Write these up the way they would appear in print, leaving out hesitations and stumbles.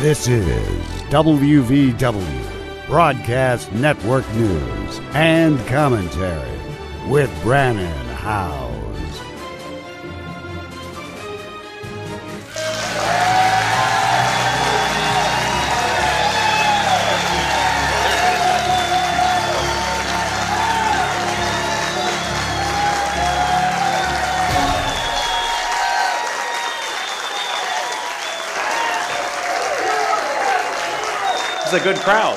This is WVW, Broadcast Network News and Commentary with Brannon Howse. It's a good crowd.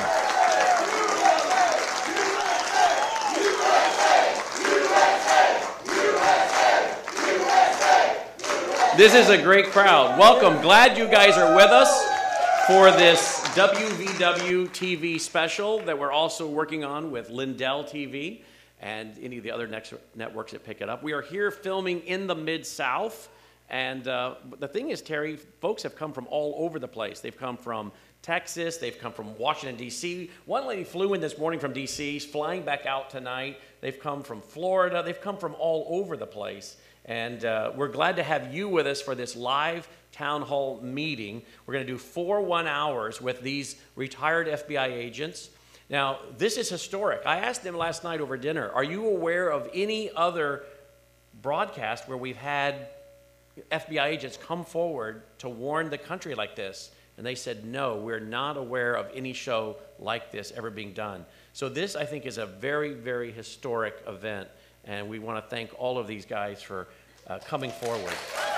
This is a great crowd. Welcome. Glad you guys are with us for this WVW TV special that we're also working on with Lindell TV and any of the other networks that pick it up. We are here filming in the Mid-South. And the thing is, Terry, folks have come from all over the place. They've come from Texas, they've come from Washington, D.C. One lady flew in this morning from D.C., is flying back out tonight. They've come from Florida. They've come from all over the place. And we're glad to have you with us for this live town hall meeting. We're going to do 4 1-hours with these retired FBI agents. Now, this is historic. I asked them last night over dinner, are you aware of any other broadcast where we've had FBI agents come forward to warn the country like this? And they said, no, we're not aware of any show like this ever being done. So this, I think, is a very, very historic event. And we want to thank all of these guys for coming forward.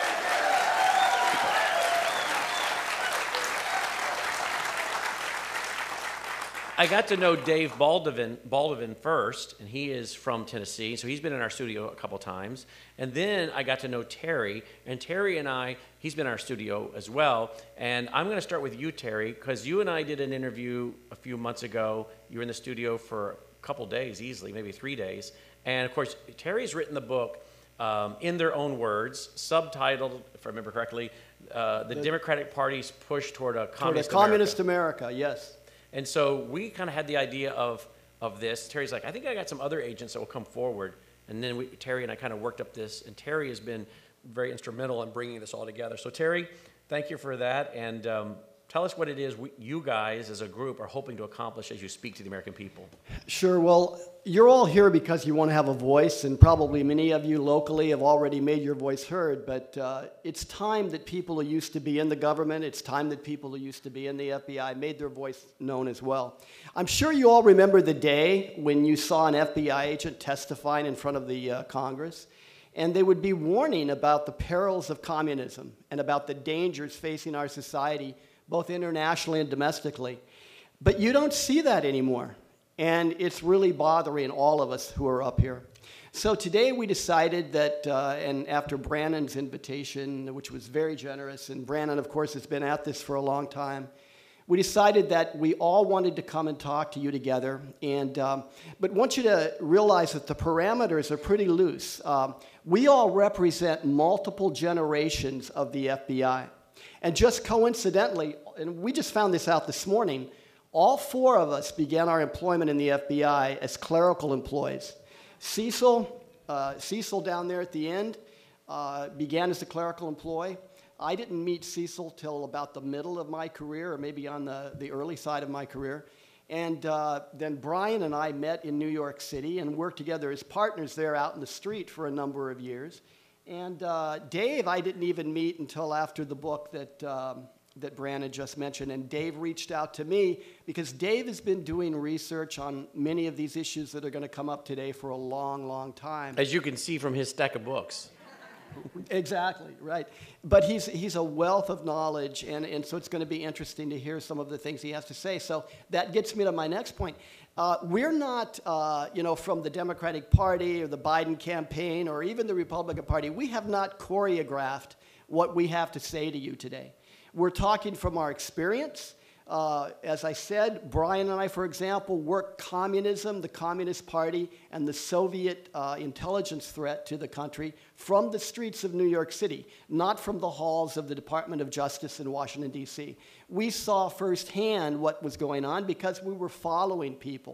I got to know Dave Baldwin first, and he is from Tennessee, so he's been in our studio a couple times. And then I got to know Terry, and Terry and I, he's been in our studio as well. And I'm going to start with you, Terry, because you and I did an interview a few months ago. You were in the studio for a couple days, easily, maybe 3 days. And, of course, Terry's written the book, In Their Own Words, subtitled, if I remember correctly, The Democratic Party's Push Toward a Communist America, yes. And so we kind of had the idea of this. Terry's like, I think I got some other agents that will come forward. And then Terry and I kind of worked up this. And Terry has been very instrumental in bringing this all together. So Terry, thank you for that. And tell us what it is you guys as a group are hoping to accomplish as you speak to the American people. Sure. Well, you're all here because you want to have a voice, and probably many of you locally have already made your voice heard, but it's time that people who used to be in the government, it's time that people who used to be in the FBI made their voice known as well. I'm sure you all remember the day when you saw an FBI agent testifying in front of the Congress, and they would be warning about the perils of communism and about the dangers facing our society, both internationally and domestically. But you don't see that anymore. And it's really bothering all of us who are up here. So today we decided that, and after Brannon's invitation, which was very generous, and Brannon, of course, has been at this for a long time, we decided that we all wanted to come and talk to you together. And but want you to realize that the parameters are pretty loose. We all represent multiple generations of the FBI. And just coincidentally, and we just found this out this morning, all 4 of us began our employment in the FBI as clerical employees. Cecil down there at the end, began as a clerical employee. I didn't meet Cecil till about the middle of my career, or maybe on the early side of my career. And then Brian and I met in New York City and worked together as partners there out in the street for a number of years. And Dave, I didn't even meet until after the book that Brannon just mentioned. And Dave reached out to me because Dave has been doing research on many of these issues that are going to come up today for a long, long time. As you can see from his stack of books. Exactly, right. But he's a wealth of knowledge, and so it's going to be interesting to hear some of the things he has to say. So that gets me to my next point. We're not, from the Democratic Party or the Biden campaign or even the Republican Party. We have not choreographed what we have to say to you today. We're talking from our experience. As I said, Brian and I, for example, worked communism, the Communist Party, and the Soviet intelligence threat to the country from the streets of New York City, not from the halls of the Department of Justice in Washington, D.C. We saw firsthand what was going on because we were following people.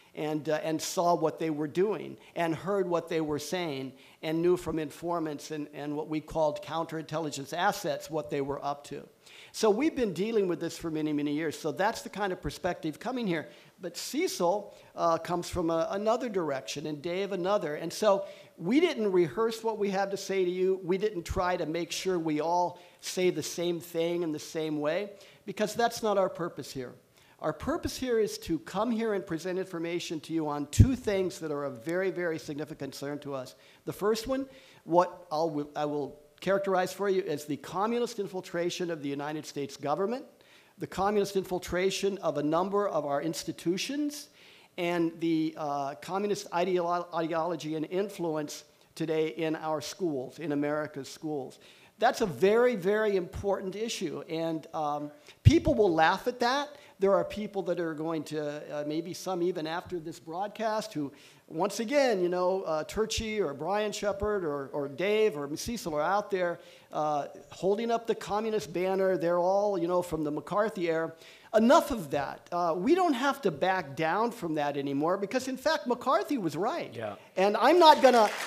and saw what they were doing and heard what they were saying and knew from informants and what we called counterintelligence assets what they were up to. So we've been dealing with this for many, many years. So that's the kind of perspective coming here. But Cecil comes from another direction, and Dave another. And so we didn't rehearse what we had to say to you. We didn't try to make sure we all say the same thing in the same way, because that's not our purpose here. Our purpose here is to come here and present information to you on two things that are of very, very significant concern to us. The first one, what I will characterize for you as the communist infiltration of the United States government, the communist infiltration of a number of our institutions, and the communist ideology and influence today in our schools, in America's schools. That's a very, very important issue, and people will laugh at that. There are people that are going to, maybe some even after this broadcast, who, once again, Turchi or Brian Shepard or Dave or Cecil are out there holding up the communist banner. They're all, from the McCarthy era. Enough of that. We don't have to back down from that anymore because, in fact, McCarthy was right. Yeah. And I'm not going to...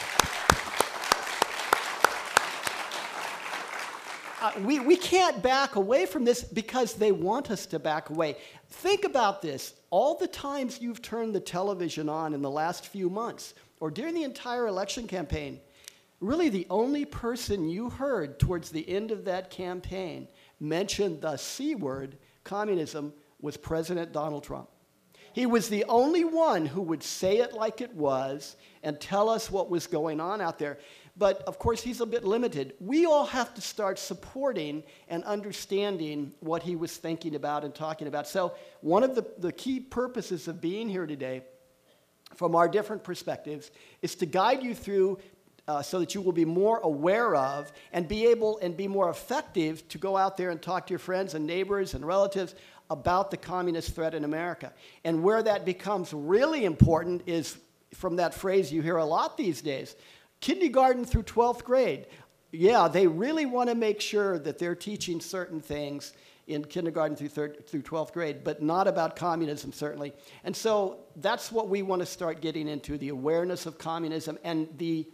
We can't back away from this because they want us to back away. Think about this. All the times you've turned the television on in the last few months or during the entire election campaign, really the only person you heard towards the end of that campaign mention the C word, communism, was President Donald Trump. He was the only one who would say it like it was and tell us what was going on out there. But, of course, he's a bit limited. We all have to start supporting and understanding what he was thinking about and talking about. So one of the key purposes of being here today, from our different perspectives, is to guide you through so that you will be more aware of and be able and be more effective to go out there and talk to your friends and neighbors and relatives about the communist threat in America. And where that becomes really important is from that phrase you hear a lot these days, kindergarten through 12th grade. Yeah, they really want to make sure that they're teaching certain things in kindergarten through 12th grade, but not about communism, certainly. And so that's what we want to start getting into, the awareness of communism and the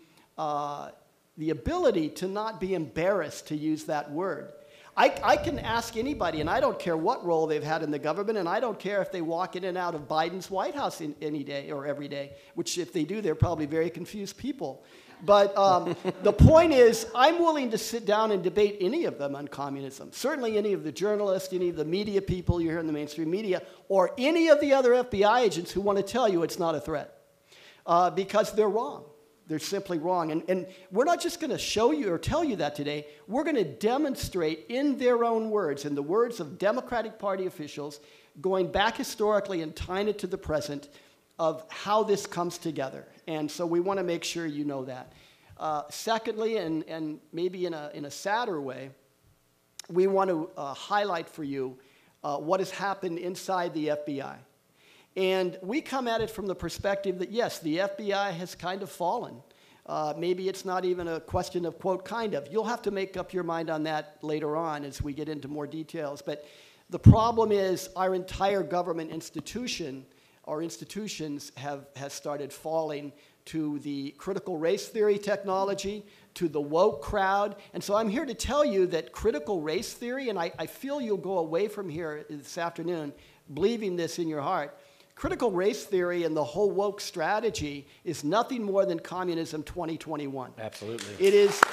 ability to not be embarrassed to use that word. I can ask anybody, and I don't care what role they've had in the government, and I don't care if they walk in and out of Biden's White House any day or every day, which if they do, they're probably very confused people. But the point is, I'm willing to sit down and debate any of them on communism. Certainly any of the journalists, any of the media people you hear in the mainstream media, or any of the other FBI agents who want to tell you it's not a threat. Because they're wrong. They're simply wrong. And we're not just going to show you or tell you that today. We're going to demonstrate in their own words, in the words of Democratic Party officials, going back historically and tying it to the present, of how this comes together. And so we want to make sure you know that. Secondly, and maybe in a sadder way, we want to highlight for you what has happened inside the FBI. And we come at it from the perspective that, yes, the FBI has kind of fallen. Maybe it's not even a question of, quote, kind of. You'll have to make up your mind on that later on as we get into more details. But the problem is our entire government institution, our institutions have started falling to the critical race theory technology, to the woke crowd. And so I'm here to tell you that critical race theory, and I feel you'll go away from here this afternoon believing this in your heart, critical race theory and the whole woke strategy is nothing more than communism 2021. Absolutely. It is.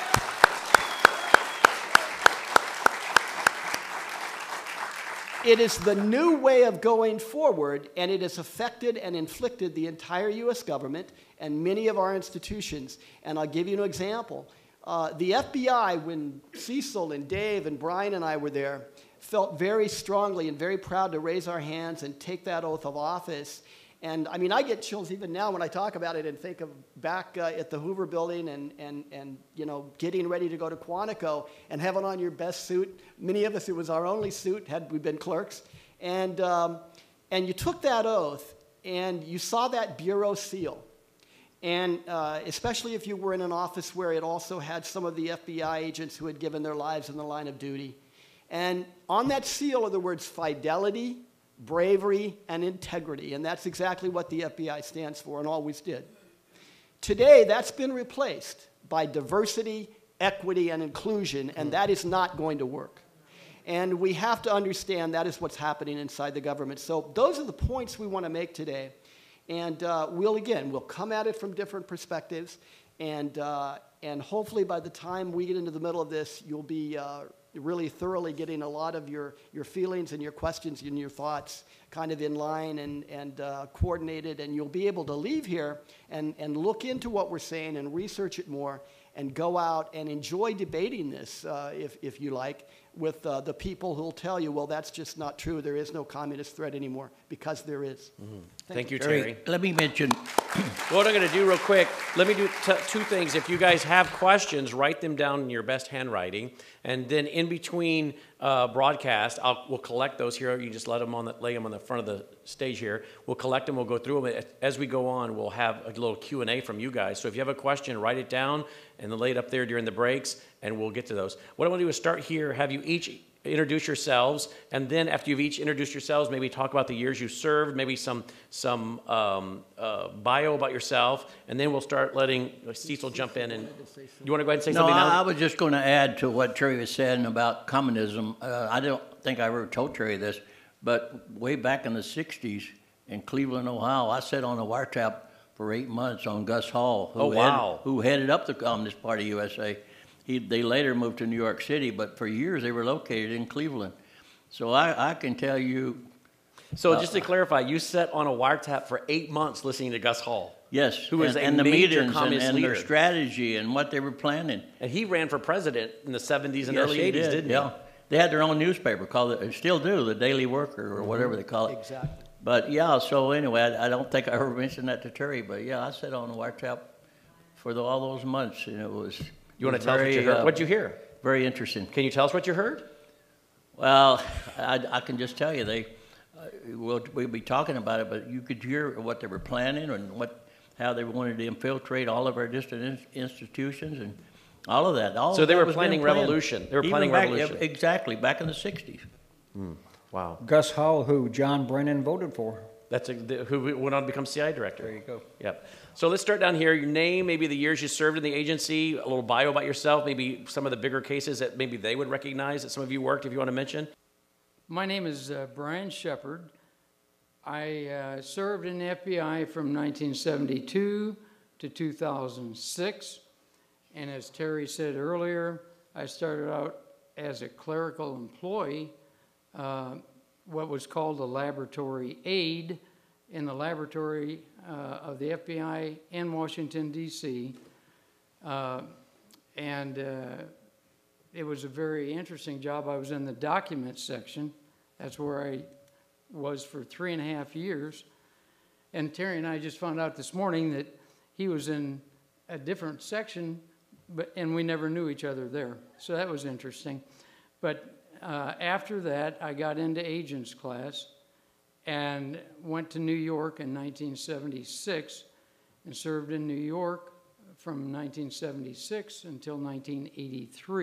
It is the new way of going forward, and it has affected and inflicted the entire U.S. government and many of our institutions. And I'll give you an example. The FBI, when Cecil and Dave and Brian and I were there, felt very strongly and very proud to raise our hands and take that oath of office. And I mean, I get chills even now when I talk about it and think of back at the Hoover Building and getting ready to go to Quantico and having on your best suit. Many of us, it was our only suit had we been clerks. And you took that oath and you saw that bureau seal. And especially if you were in an office where it also had some of the FBI agents who had given their lives in the line of duty. And on that seal are the words fidelity, bravery, and integrity. And that's exactly what the FBI stands for and always did. Today, that's been replaced by diversity, equity, and inclusion, and that is not going to work. And we have to understand that is what's happening inside the government. So those are the points we want to make today. And we'll come at it from different perspectives. And hopefully by the time we get into the middle of this, you'll be really thoroughly getting a lot of your feelings and your questions and your thoughts kind of in line and coordinated. And you'll be able to leave here and look into what we're saying and research it more and go out and enjoy debating this, if you like, with the people who'll tell you, well, that's just not true. There is no communist threat anymore, because there is. Mm-hmm. Thank you, Terry. Let me mention. What I'm going to do real quick, let me do two things. If you guys have questions, write them down in your best handwriting. And then in between broadcast, we'll collect those here. You just lay them on the front of the stage here. We'll collect them. We'll go through them. As we go on, we'll have a little Q&A from you guys. So if you have a question, write it down and then lay it up there during the breaks, and we'll get to those. What I want to do is start here, have you each introduce yourselves, and then after you've each introduced yourselves, maybe talk about the years you served, maybe some bio about yourself, and then we'll start letting Cecil jump in. And you want to go ahead and say something now? I was just going to add to what Terry was saying about communism. I don't think I ever told Terry this, but way back in the 60s in Cleveland, Ohio, I sat on a wiretap for 8 months on Gus Hall, who headed up the Communist Party USA. They later moved to New York City, but for years they were located in Cleveland. So I can tell you. So just to clarify, you sat on a wiretap for 8 months listening to Gus Hall. Yes, who was and a the major meetings communist and leader. Their strategy and what they were planning. And he ran for president in the 70s and early 80s, didn't he? Yeah. They had their own newspaper called it, still do, the Daily Worker or whatever they call it. Exactly. But yeah, so anyway, I don't think I ever mentioned that to Terry, but yeah, I sat on a wiretap for all those months, and it was. You want to tell us what you heard? What'd you hear? Very interesting. Can you tell us what you heard? Well, I can just tell you we'll be talking about it, but you could hear what they were planning and how they wanted to infiltrate all of our distant institutions and all of that. So they were planning revolution. They were planning revolution. Exactly, back in the 60s. Wow. Gus Hall, who John Brennan voted for. That's who went on to become CIA director. There you go. Yep. So let's start down here. Your name, maybe the years you served in the agency, a little bio about yourself, maybe some of the bigger cases that maybe they would recognize that some of you worked, if you want to mention. My name is Brian Shepard. I served in the FBI from 1972 to 2006. And as Terry said earlier, I started out as a clerical employee, what was called a laboratory aide in the laboratory of the FBI in Washington, D.C. And it was a very interesting job. I was in the documents section. That's where I was for 3.5 years. And Terry and I just found out this morning that he was in a different section, and we never knew each other there. So that was interesting. But after that, I got into agents class and went to New York in 1976 and served in New York from 1976 until 1983.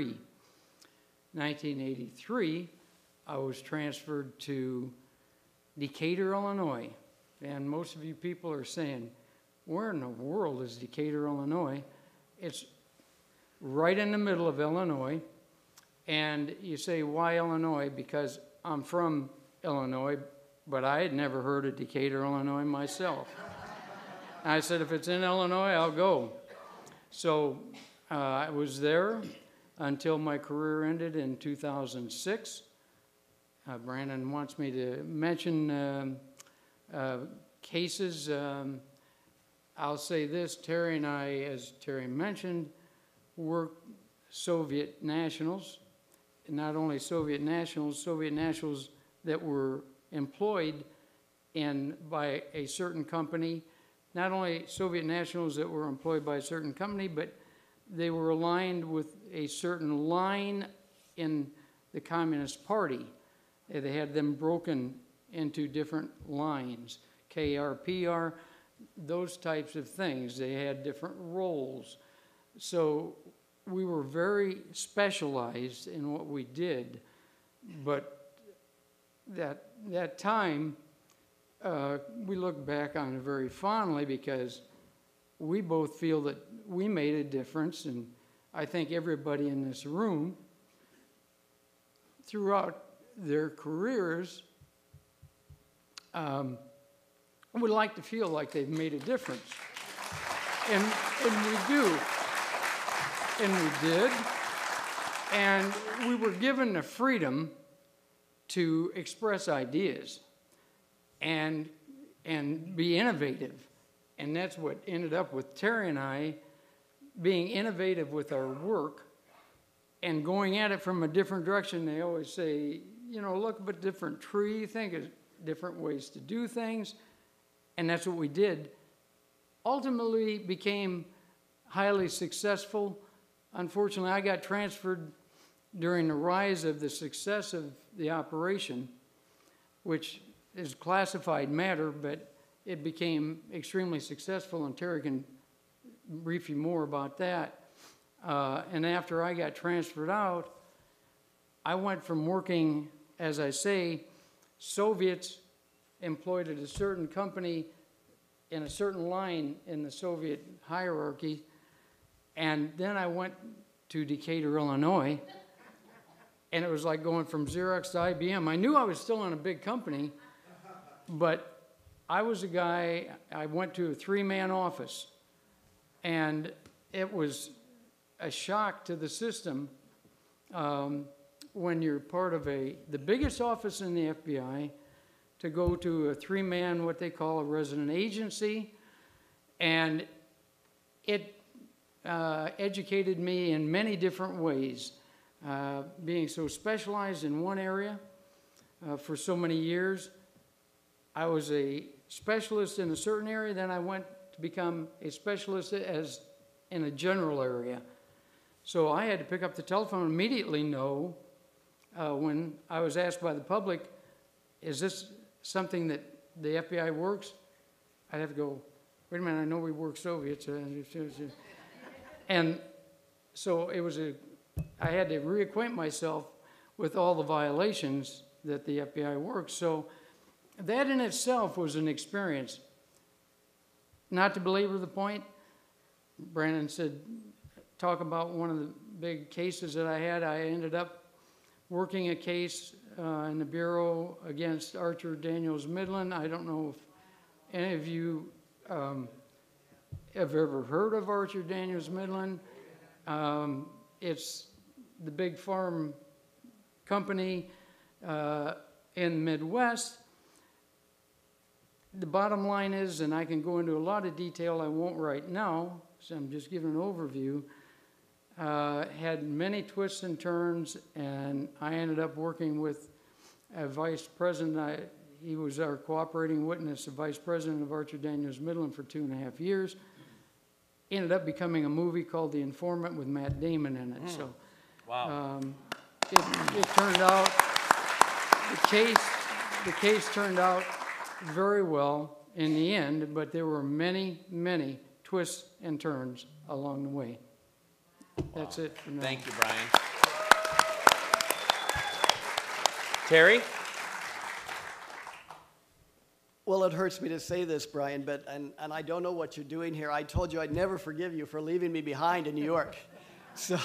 1983, I was transferred to Decatur, Illinois. And most of you people are saying, where in the world is Decatur, Illinois? It's right in the middle of Illinois. And you say, why Illinois? Because I'm from Illinois, but I had never heard of Decatur, Illinois myself. I said, if it's in Illinois, I'll go. So I was there until my career ended in 2006. Brandon wants me to mention cases. I'll say this, Terry and I, as Terry mentioned, were Soviet nationals. Not only Soviet nationals that were employed by a certain company, not only Soviet nationals that were employed by a certain company, but they were aligned with a certain line in the Communist Party. They had them broken into different lines, KRPR, those types of things. They had different roles. So we were very specialized in what we did, but that time, we look back on it very fondly because we both feel that we made a difference, and I think everybody in this room throughout their careers would like to feel like they've made a difference. And we do. And we did. And we were given the freedom to express ideas and be innovative. And that's what ended up with Terry and I being innovative with our work and going at it from a different direction. They always say, you know, look up a different tree, think of different ways to do things. And that's what we did. Ultimately became highly successful. Unfortunately, I got transferred during the rise of the success of the operation, which is classified matter, but it became extremely successful, and Terry can brief you more about that. And after I got transferred out, I went from working, as I say, Soviets employed at a certain company in a certain line in the Soviet hierarchy, and then I went to Decatur, Illinois, and it was like going from Xerox to IBM. I knew I was still in a big company, but I was a guy, I went to a 3-man office, and it was a shock to the system when you're part of the biggest office in the FBI, to go to a 3-man, what they call a resident agency, and it educated me in many different ways. Being so specialized in one area for so many years, I was a specialist in a certain area, then I went to become a specialist as in a general area. So I had to pick up the telephone and immediately know when I was asked by the public, is this something that the FBI works? I'd have to go, wait a minute, I know we work Soviets. And so it was I had to reacquaint myself with all the violations that the FBI works. So that in itself was an experience. Not to belabor the point, Brandon said, talk about one of the big cases that I had. I ended up working a case in the Bureau against Archer Daniels Midland. I don't know if any of you have ever heard of Archer Daniels Midland. It's the big farm company in the Midwest. The bottom line is, and I can go into a lot of detail, I won't right now, so I'm just giving an overview, had many twists and turns, and I ended up working with a vice president. He was our cooperating witness, the vice president of Archer Daniels Midland for 2.5 years. Ended up becoming a movie called The Informant with Matt Damon in it. So, wow. It turned out, the case turned out very well in the end, but there were many, many twists and turns along the way. That's it for now. Thank you, Brian. Terry? Well, it hurts me to say this, Brian, but and I don't know what you're doing here. I told you I'd never forgive you for leaving me behind in New York. So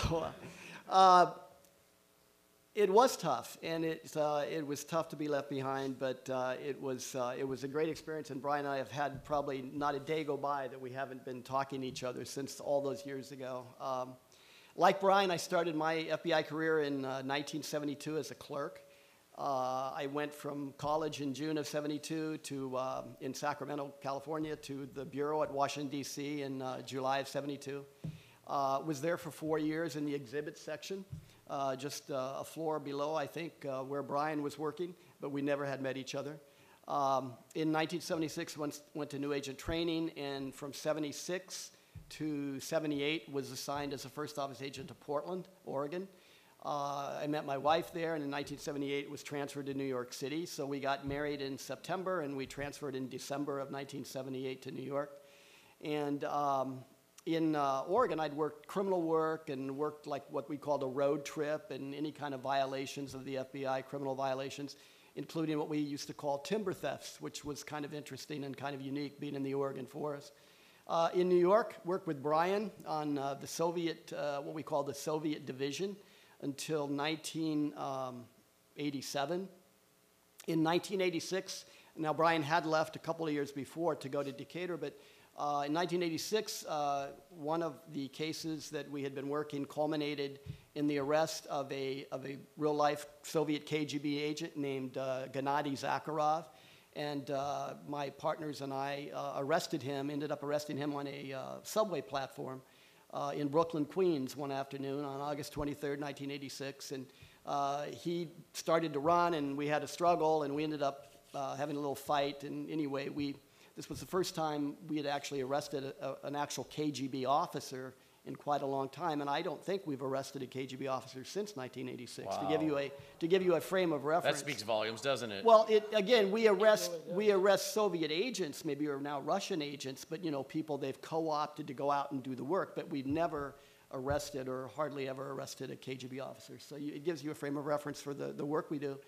it was tough, and it was tough to be left behind, but it was a great experience, and Brian and I have had probably not a day go by that we haven't been talking to each other since all those years ago. Like Brian, I started my FBI career in 1972 as a clerk. I went from college in June of '72 to in Sacramento, California, to the bureau at Washington, D.C. in July of '72. Was there for 4 years in the exhibit section, just a floor below, I think, where Brian was working, but we never had met each other. In 1976, went to new agent training, and from '76 to '78 was assigned as a first office agent to Portland, Oregon. I met my wife there, and in 1978 was transferred to New York City. So we got married in September, and we transferred in December of 1978 to New York. And in Oregon, I'd worked criminal work and worked like what we called a road trip and any kind of violations of the FBI, criminal violations. including what we used to call timber thefts, which was kind of interesting and kind of unique being in the Oregon forest. In New York, worked with Brian on the Soviet, what we call the Soviet Division, until 1987. In 1986, now Brian had left a couple of years before to go to Decatur, but in 1986, one of the cases that we had been working culminated in the arrest of a real-life Soviet KGB agent named Gennady Zakharov. And my partners and I ended up arresting him on a subway platform in Brooklyn, Queens, one afternoon on August 23rd, 1986. And he started to run, and we had a struggle, and we ended up having a little fight. And anyway, this was the first time we had actually arrested an actual KGB officer in quite a long time, and I don't think we've arrested a KGB officer since 1986. Wow. To give you a frame of reference. That speaks volumes, doesn't it? Well, we arrest Soviet agents, maybe or now Russian agents, but people they've co-opted to go out and do the work, but we've never arrested or hardly ever arrested a KGB officer. So it gives you a frame of reference for the work we do.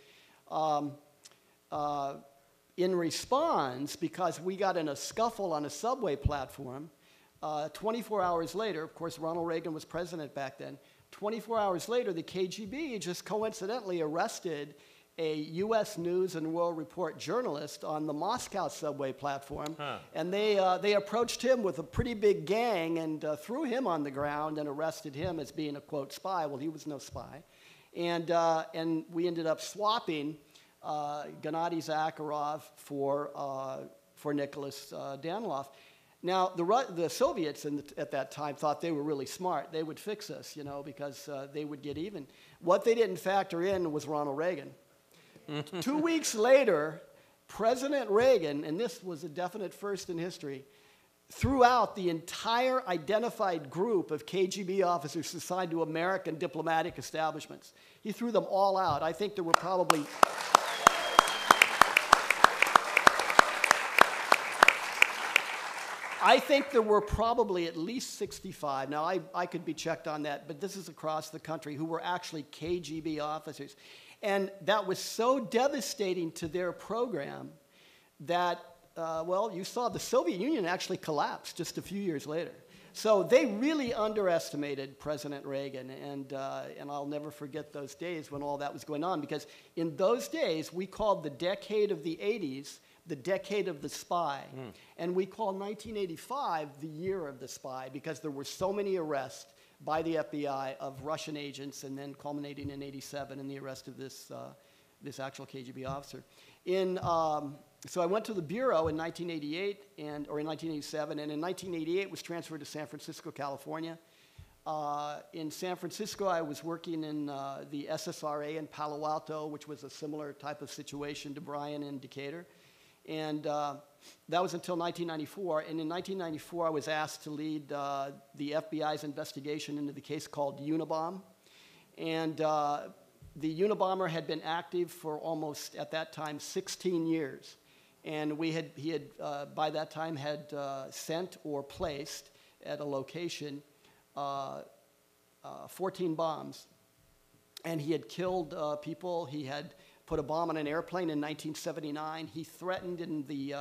In response, because we got in a scuffle on a subway platform, 24 hours later, of course, Ronald Reagan was president back then. 24 hours later, the KGB just coincidentally arrested a U.S. News and World Report journalist on the Moscow subway platform. And they approached him with a pretty big gang and threw him on the ground and arrested him as being a, quote, spy. Well, he was no spy. And we ended up swapping Gennady Zakharov for Nicholas Danilov. Now, the Soviets at that time thought they were really smart. They would fix us, because they would get even. What they didn't factor in was Ronald Reagan. 2 weeks later, President Reagan, and this was a definite first in history, threw out the entire identified group of KGB officers assigned to American diplomatic establishments. He threw them all out. I think there were probably... I think there were probably at least 65, now I could be checked on that, but this is across the country, who were actually KGB officers. And that was so devastating to their program that, you saw the Soviet Union actually collapsed just a few years later. So they really underestimated President Reagan, and I'll never forget those days when all that was going on, because in those days, we called the decade of the 80s the decade of the spy. And we call 1985 the year of the spy because there were so many arrests by the FBI of Russian agents, and then culminating in 87 in the arrest of this actual KGB officer. So I went to the Bureau in 1988, or in 1987, and in 1988 was transferred to San Francisco, California. In San Francisco, I was working in the SSRA in Palo Alto, which was a similar type of situation to Brian in Decatur. And that was until 1994. And in 1994, I was asked to lead the FBI's investigation into the case called Unabomb. And the Unabomber had been active for almost, at that time, 16 years. And he had by that time, had sent or placed at a location 14 bombs. And he had killed people. He had put a bomb on an airplane in 1979. He threatened in the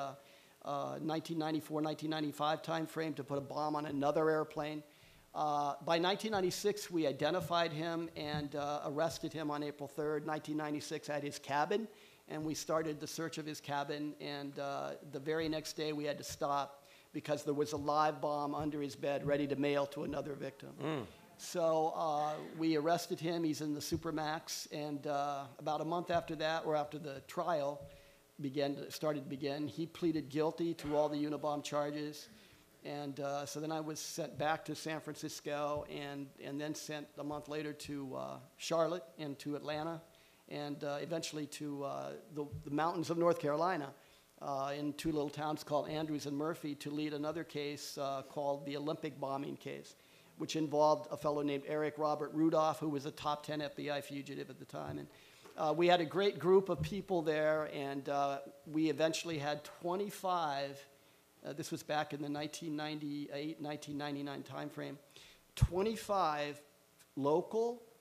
1994-1995 time frame to put a bomb on another airplane. By 1996, we identified him and arrested him on April 3rd, 1996, at his cabin. And we started the search of his cabin. And the very next day, we had to stop because there was a live bomb under his bed ready to mail to another victim. So we arrested him. He's in the Supermax. And about a month after that, or after the trial started to begin, he pleaded guilty to all the Unabomb charges. And so then I was sent back to San Francisco and then sent a month later to Charlotte and to Atlanta and eventually to the mountains of North Carolina in two little towns called Andrews and Murphy to lead another case called the Olympic bombing case, which involved a fellow named Eric Robert Rudolph, who was a top 10 FBI fugitive at the time. And we had a great group of people there, and we eventually had 25, this was back in the 1998, 1999 timeframe, 25 local,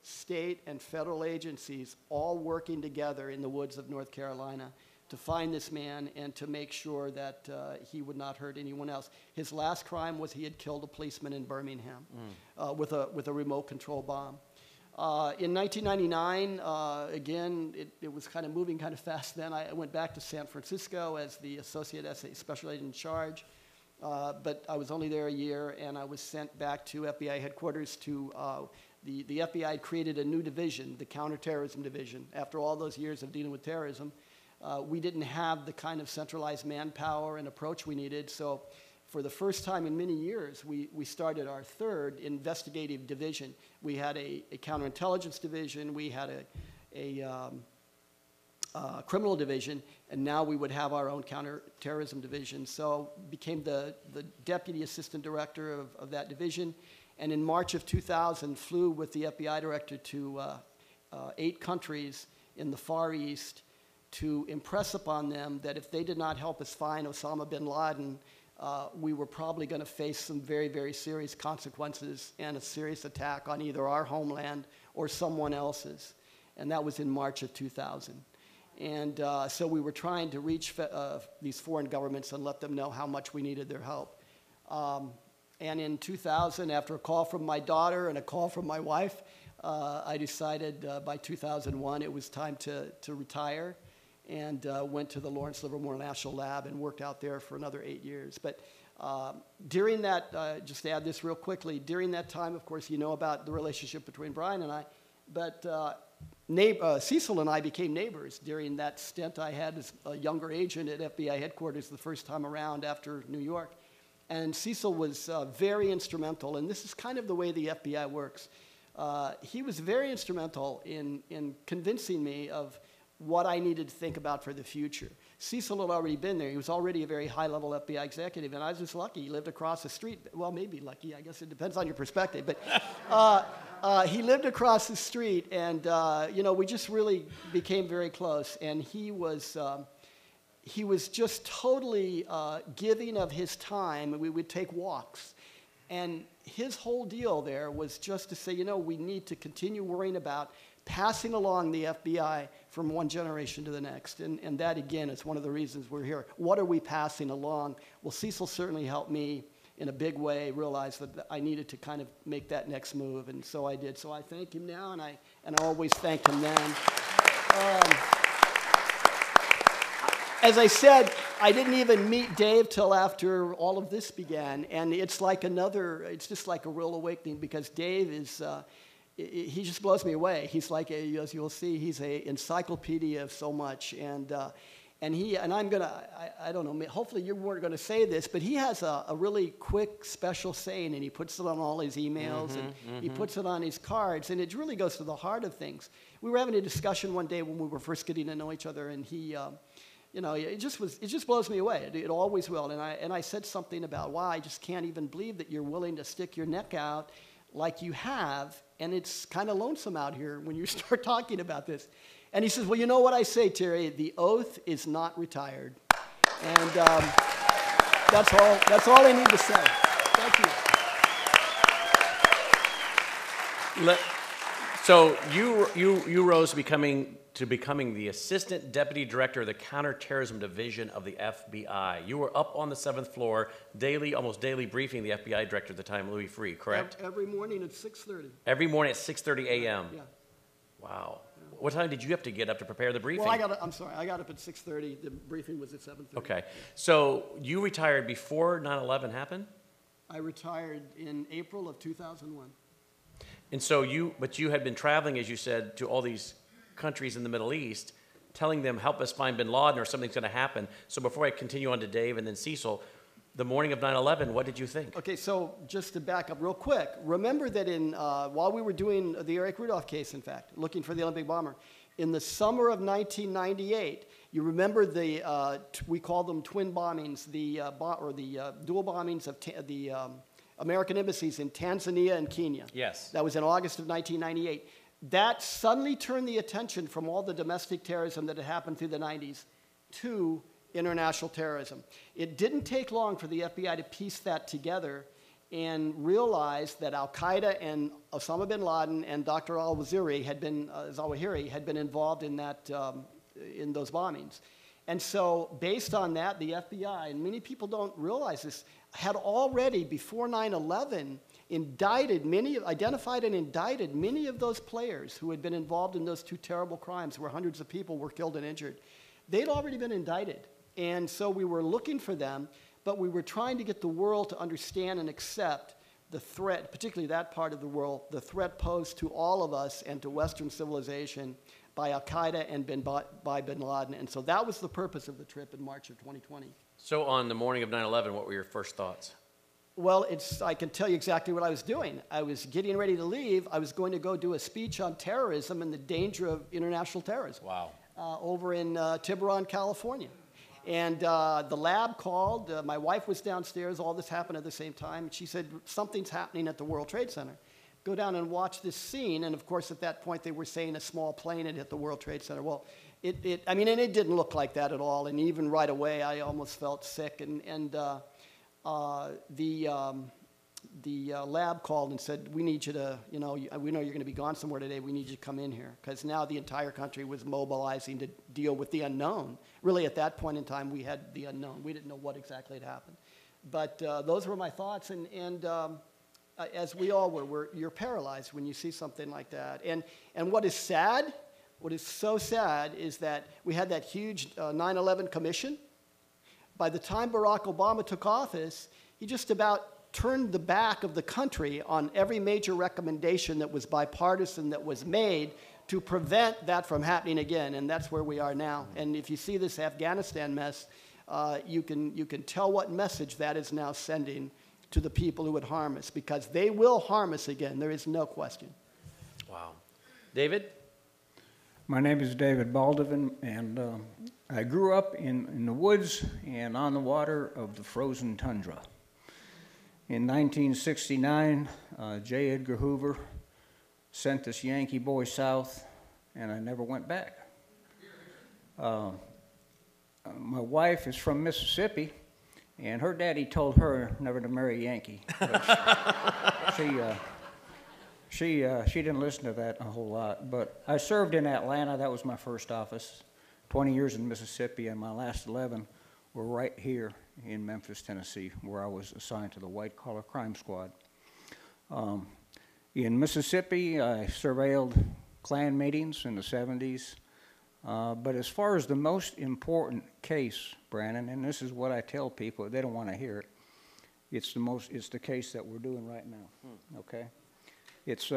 state, and federal agencies all working together in the woods of North Carolina to find this man and to make sure that he would not hurt anyone else. His last crime was he had killed a policeman in Birmingham with a remote control bomb. In 1999, again, it was kind of moving kind of fast then. I went back to San Francisco as the Associate SA Special Agent in Charge, but I was only there a year, and I was sent back to FBI headquarters to, the FBI had created a new division, the Counterterrorism Division. After all those years of dealing with terrorism, we didn't have the kind of centralized manpower and approach we needed, so for the first time in many years, we started our third investigative division. We had a counterintelligence division, we had a criminal division, and now we would have our own counterterrorism division. So became the deputy assistant director of that division, and in March of 2000 flew with the FBI director to 8 countries in the Far East to impress upon them that if they did not help us find Osama bin Laden, we were probably going to face some very, very serious consequences and a serious attack on either our homeland or someone else's. And that was in March of 2000. And so we were trying to reach these foreign governments and let them know how much we needed their help. And in 2000, after a call from my daughter and a call from my wife, I decided by 2001 it was time to retire, and went to the Lawrence Livermore National Lab and worked out there for another 8 years. But during that, just to add this real quickly, during that time, of course, you know about the relationship between Brian and I, but Cecil and I became neighbors during that stint I had as a younger agent at FBI headquarters the first time around after New York. And Cecil was very instrumental, and this is kind of the way the FBI works. He was very instrumental in convincing me of what I needed to think about for the future. Cecil had already been there. He was already a very high-level FBI executive, and I was just lucky. He lived across the street. Well, maybe lucky. I guess it depends on your perspective. But he lived across the street, and you know, we just really became very close. And he was just totally giving of his time, and we would take walks. And his whole deal there was just to say, you know, we need to continue worrying about passing along the FBI from one generation to the next. And that, again, is one of the reasons we're here. What are we passing along? Well, Cecil certainly helped me in a big way realize that I needed to kind of make that next move, and so I did. So I thank him now, and I always thanked him then. As I said, I didn't even meet Dave till after all of this began, and it's just like a real awakening, because Dave is, he just blows me away. He's like, as you'll see, he's an encyclopedia of so much, and I'm gonna, I don't know, hopefully you weren't gonna say this, but he has a really quick, special saying, and he puts it on all his emails, he puts it on his cards, and it really goes to the heart of things. We were having a discussion one day when we were first getting to know each other, and he, you know, it just blows me away. It always will. And I said something about, wow, I just can't even believe that you're willing to stick your neck out like you have, and it's kind of lonesome out here when you start talking about this. And he says, well, you know what I say, Terry? The oath is not retired. And that's all I need to say. Thank you. So you rose to becoming the Assistant Deputy Director of the Counterterrorism Division of the FBI. You were up on the 7th floor daily, almost daily briefing the FBI Director at the time, Louis Freeh, correct? Every morning at 6:30. Every morning at 6:30 a.m.? Yeah. Wow. What time did you have to get up to prepare the briefing? Well, I got up at 6:30. The briefing was at 7:30. Okay. So you retired before 9/11 happened? I retired in April of 2001. And so you had been traveling, as you said, to all these countries in the Middle East, telling them, help us find bin Laden or something's going to happen. So before I continue on to Dave and then Cecil, the morning of 9/11, what did you think? Okay, so just to back up real quick, remember that while we were doing the Eric Rudolph case, in fact, looking for the Olympic bomber, in the summer of 1998, you remember we call them twin bombings, the dual bombings of the American embassies in Tanzania and Kenya. Yes. That was in August of 1998. That suddenly turned the attention from all the domestic terrorism that had happened through the 90s to international terrorism. It didn't take long for the FBI to piece that together, and realized that Al-Qaeda and Osama bin Laden and Dr. al-Zawahiri had been involved in that, in those bombings. And so based on that, the FBI, and many people don't realize this, had already, before 9/11, identified and indicted many of those players who had been involved in those two terrible crimes where hundreds of people were killed and injured. They'd already been indicted. And so we were looking for them, but we were trying to get the world to understand and accept the threat, particularly that part of the world, the threat posed to all of us and to Western civilization by Al-Qaeda and by bin Laden. And so that was the purpose of the trip in March of 2020. So on the morning of 9/11, what were your first thoughts? Well, I can tell you exactly what I was doing. I was getting ready to leave. I was going to go do a speech on terrorism and the danger of international terrorism. Wow. Over in Tiburon, California. And the lab called. My wife was downstairs. All this happened at the same time. And she said, something's happening at the World Trade Center. Go down and watch this scene. And, of course, at that point, they were saying a small plane had hit the World Trade Center. Well, and it didn't look like that at all. And even right away, I almost felt sick. And the lab called and said, we need you to, we know you're going to be gone somewhere today. We need you to come in here. Because now the entire country was mobilizing to deal with the unknown. Really, at that point in time, we had the unknown. We didn't know what exactly had happened. But those were my thoughts. And as we all were, you're paralyzed when you see something like that. And what is sad, what is so sad, is that we had that huge 9/11 commission. By the time Barack Obama took office, he just about turned the back of the country on every major recommendation that was bipartisan that was made to prevent that from happening again, and that's where we are now. And if you see this Afghanistan mess, you can tell what message that is now sending to the people who would harm us, because they will harm us again. There is no question. Wow. David? My name is David Baldwin, and I grew up in the woods and on the water of the frozen tundra. In 1969, J. Edgar Hoover sent this Yankee boy south, and I never went back. My wife is from Mississippi, and her daddy told her never to marry a Yankee. She didn't listen to that a whole lot, but I served in Atlanta. That was my first office. 20 years in Mississippi, and my last 11 were right here in Memphis, Tennessee, where I was assigned to the White Collar Crime Squad. In Mississippi, I surveilled Klan meetings in the 70s. But as far as the most important case, Brandon, and this is what I tell people, they don't want to hear it, it's the case that we're doing right now, okay? It's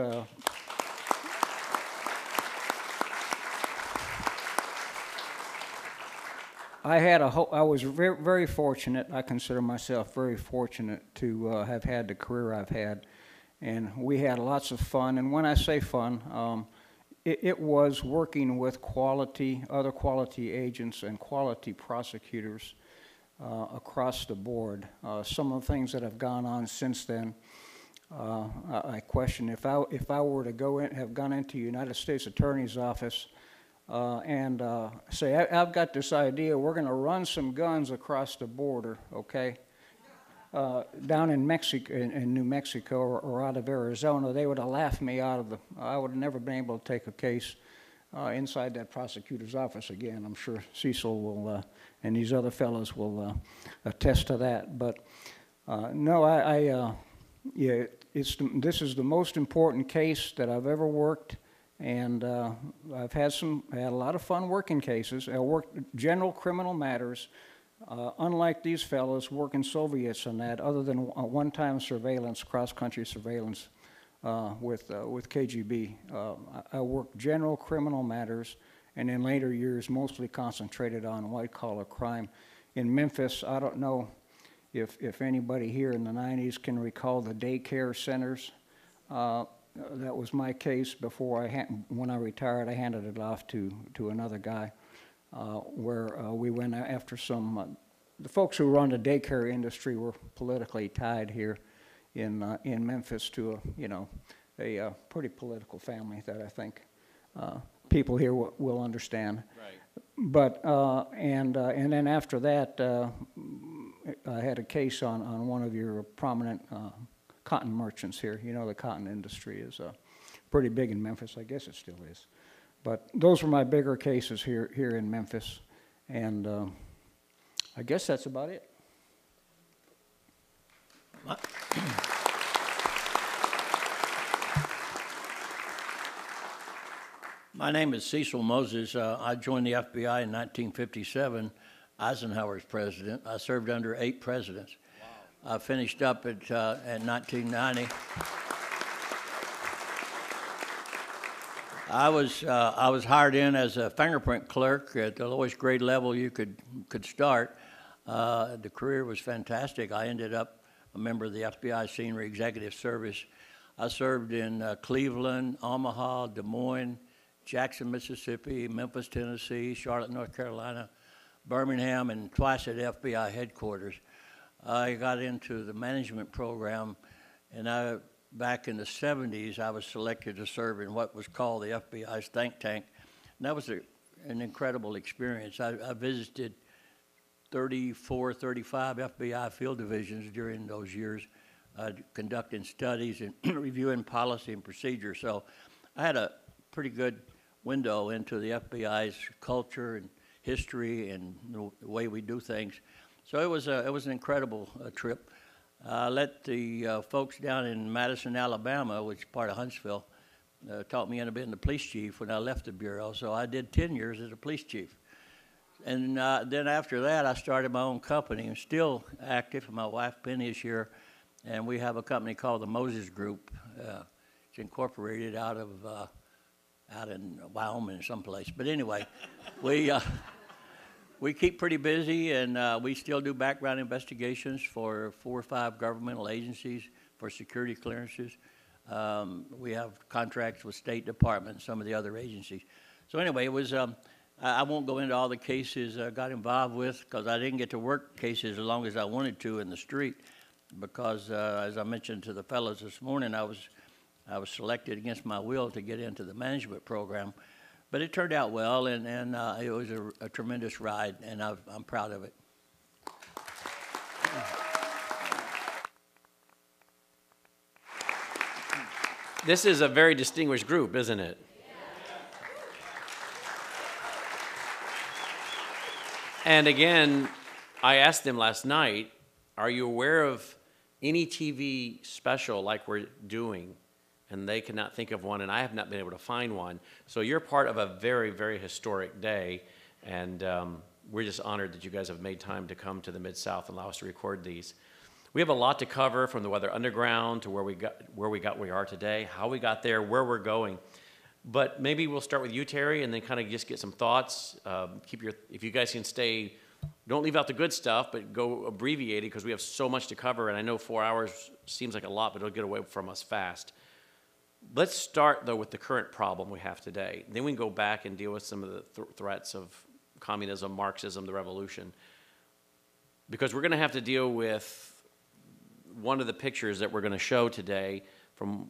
I was very, very fortunate. I consider myself very fortunate to have had the career I've had, and we had lots of fun. And when I say fun, it was working with other quality agents and quality prosecutors across the board. Some of the things that have gone on since then, I question if I were to have gone into the United States Attorney's Office and say, I've got this idea, we're going to run some guns across the border, okay, down in Mexico, in New Mexico or out of Arizona, they would have laughed me I would have never been able to take a case inside that prosecutor's office again. I'm sure Cecil will, and these other fellows will attest to that. But no, this is the most important case that I've ever worked, and I've had a lot of fun working cases. I worked general criminal matters, unlike these fellows working Soviets on that, other than one-time surveillance, cross-country surveillance with KGB. I worked general criminal matters, and in later years mostly concentrated on white-collar crime. In Memphis, I don't know if anybody here in the 90s can recall the daycare centers. That was my case before when I retired. I handed it off to another guy, where we went after some. The folks who run the daycare industry were politically tied here in Memphis to a pretty political family that I think people here will understand. Right. But and then after that, I had a case on one of your prominent cotton merchants here. You know, the cotton industry is pretty big in Memphis. I guess it still is. But those were my bigger cases here in Memphis, and I guess that's about it. My name is Cecil Moses. I joined the FBI in 1957. Eisenhower's president. I served under 8 presidents. Wow. I finished up at 1990. I was hired in as a fingerprint clerk at the lowest grade level you could start. The career was fantastic. I ended up a member of the FBI Senior Executive Service. I served in Cleveland, Omaha, Des Moines, Jackson, Mississippi, Memphis, Tennessee, Charlotte, North Carolina, Birmingham, and twice at FBI headquarters. I got into the management program, and back in the 70s, I was selected to serve in what was called the FBI's think tank. And that was an incredible experience. I visited 34, 35 FBI field divisions during those years, conducting studies and reviewing policy and procedure. So I had a pretty good window into the FBI's culture and history and the way we do things. So it was an incredible trip. I let the folks down in Madison, Alabama, which is part of Huntsville, taught me into being the police chief when I left the Bureau. So I did 10 years as a police chief. And then after that, I started my own company. I'm still active. My wife, Penny, is here. And we have a company called the Moses Group. It's incorporated out in Wyoming someplace. But anyway, we keep pretty busy, and we still do background investigations for 4 or 5 governmental agencies for security clearances. We have contracts with State Department and some of the other agencies. So anyway, it was, I won't go into all the cases I got involved with because I didn't get to work cases as long as I wanted to in the street because, as I mentioned to the fellows this morning, I was selected against my will to get into the management program. But it turned out well, and it was a tremendous ride, and I'm proud of it. This is a very distinguished group, isn't it? And again, I asked them last night, are you aware of any TV special like we're doing? And they could not think of one, and I have not been able to find one. So you're part of a very, very historic day, and we're just honored that you guys have made time to come to the Mid-South and allow us to record these. We have a lot to cover, from the Weather Underground to where we are today, how we got there, where we're going. But maybe we'll start with you, Terry, and then kind of just get some thoughts. If you guys can stay, don't leave out the good stuff, but go abbreviated because we have so much to cover, and I know 4 hours seems like a lot, but it'll get away from us fast. Let's start, though, with the current problem we have today. Then we can go back and deal with some of the threats of communism, Marxism, the revolution. Because we're going to have to deal with one of the pictures that we're going to show today from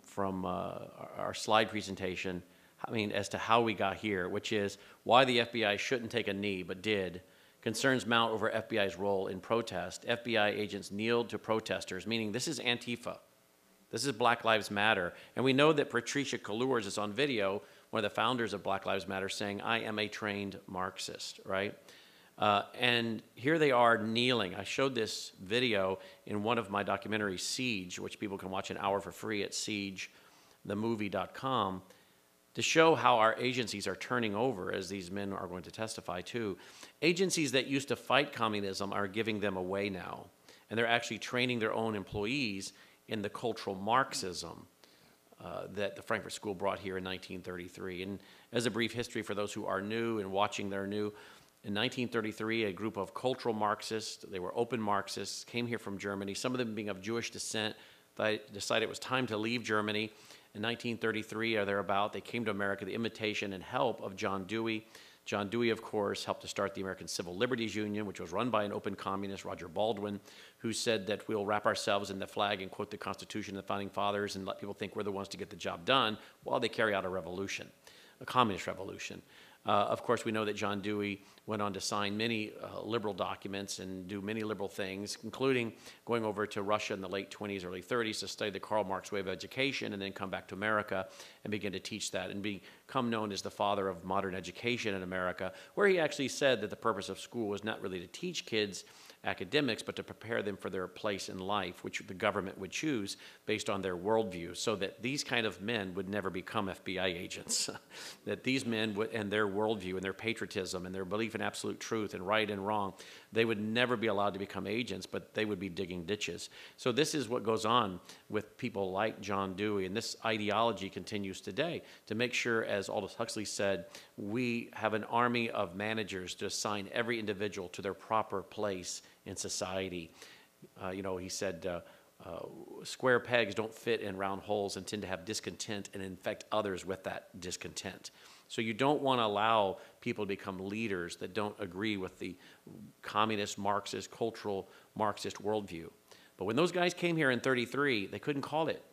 our slide presentation, as to how we got here, which is why the FBI shouldn't take a knee, but did. Concerns mount over FBI's role in protest. FBI agents kneeled to protesters, meaning this is Antifa. This is Black Lives Matter. And we know that Patricia Kahlurs is on video, one of the founders of Black Lives Matter, saying, I am a trained Marxist, right? And here they are kneeling. I showed this video in one of my documentaries, Siege, which people can watch an hour for free at siegethemovie.com, to show how our agencies are turning over, as these men are going to testify too. Agencies that used to fight communism are giving them away now. And they're actually training their own employees in the cultural Marxism that the Frankfurt School brought here in 1933. And as a brief history for those who are new and watching, they're new, in 1933, a group of cultural Marxists, they were open Marxists, came here from Germany, some of them being of Jewish descent. They decided it was time to leave Germany. In 1933 or thereabout, they came to America, the invitation and help of John Dewey. John Dewey, of course, helped to start the American Civil Liberties Union, which was run by an open communist, Roger Baldwin, who said that we'll wrap ourselves in the flag and quote the Constitution of the Founding Fathers and let people think we're the ones to get the job done while they carry out a revolution, a communist revolution. Of course, we know that John Dewey went on to sign many liberal documents and do many liberal things, including going over to Russia in the late 20s, early 30s to study the Karl Marx way of education, and then come back to America and begin to teach that and become known as the father of modern education in America, where he actually said that the purpose of school was not really to teach kids academics, but to prepare them for their place in life, which the government would choose based on their worldview, so that these kind of men would never become FBI agents. That these men would, and their worldview and their patriotism and their belief in absolute truth and right and wrong, they would never be allowed to become agents, but they would be digging ditches. So this is what goes on with people like John Dewey, and this ideology continues today to make sure, as Aldous Huxley said, we have an army of managers to assign every individual to their proper place in society. He said, square pegs don't fit in round holes and tend to have discontent and infect others with that discontent. So you don't want to allow people to become leaders that don't agree with the communist, Marxist, cultural Marxist worldview. But when those guys came here in 1933, they couldn't call it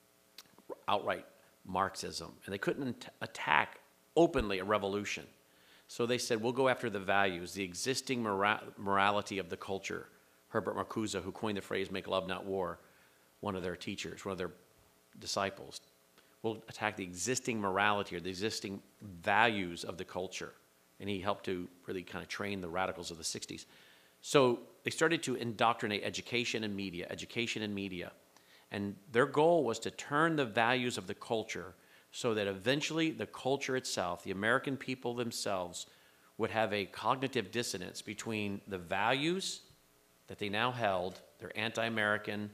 outright Marxism, and they couldn't attack openly a revolution. So they said, we'll go after the values, the existing morality of the culture. Herbert Marcuse, who coined the phrase, make love, not war, one of their teachers, one of their disciples, will attack the existing morality or the existing values of the culture. And he helped to really kind of train the radicals of the 60s. So they started to indoctrinate education and media. And their goal was to turn the values of the culture so that eventually the culture itself, the American people themselves, would have a cognitive dissonance between the values that they now held, their anti-American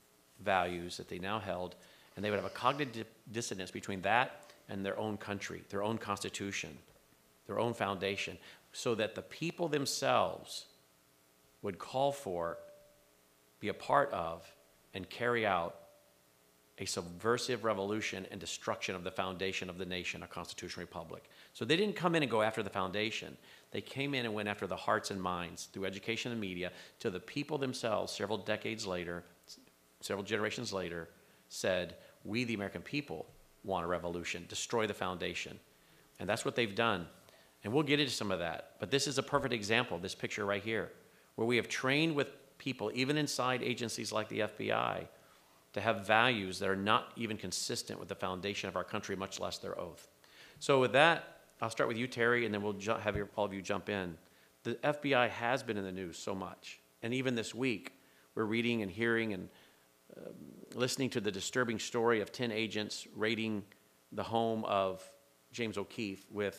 values that they now held, and they would have a cognitive dissonance between that and their own country, their own constitution, their own foundation, so that the people themselves would call for, be a part of, and carry out a subversive revolution and destruction of the foundation of the nation, a constitutional republic. So they didn't come in and go after the foundation. They came in and went after the hearts and minds through education and media till the people themselves, several decades later, several generations later, said, we, the American people, want a revolution, destroy the foundation. And that's what they've done. And we'll get into some of that. But this is a perfect example, this picture right here, where we have trained with people, even inside agencies like the FBI, to have values that are not even consistent with the foundation of our country, much less their oath. So with that, I'll start with you, Terry, and then we'll have all of you jump in. The FBI has been in the news so much. And even this week, we're reading and hearing and listening to the disturbing story of 10 agents raiding the home of James O'Keefe with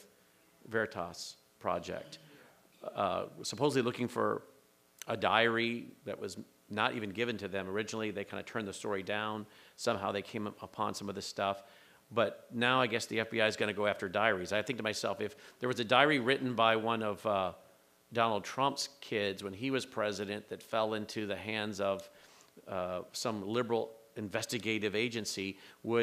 Veritas Project, supposedly looking for a diary that was not even given to them. Originally, they kind of turned the story down. Somehow they came upon some of this stuff. But now I guess the FBI is going to go after diaries. I think to myself, if there was a diary written by one of Donald Trump's kids when he was president that fell into the hands of some liberal investigative agency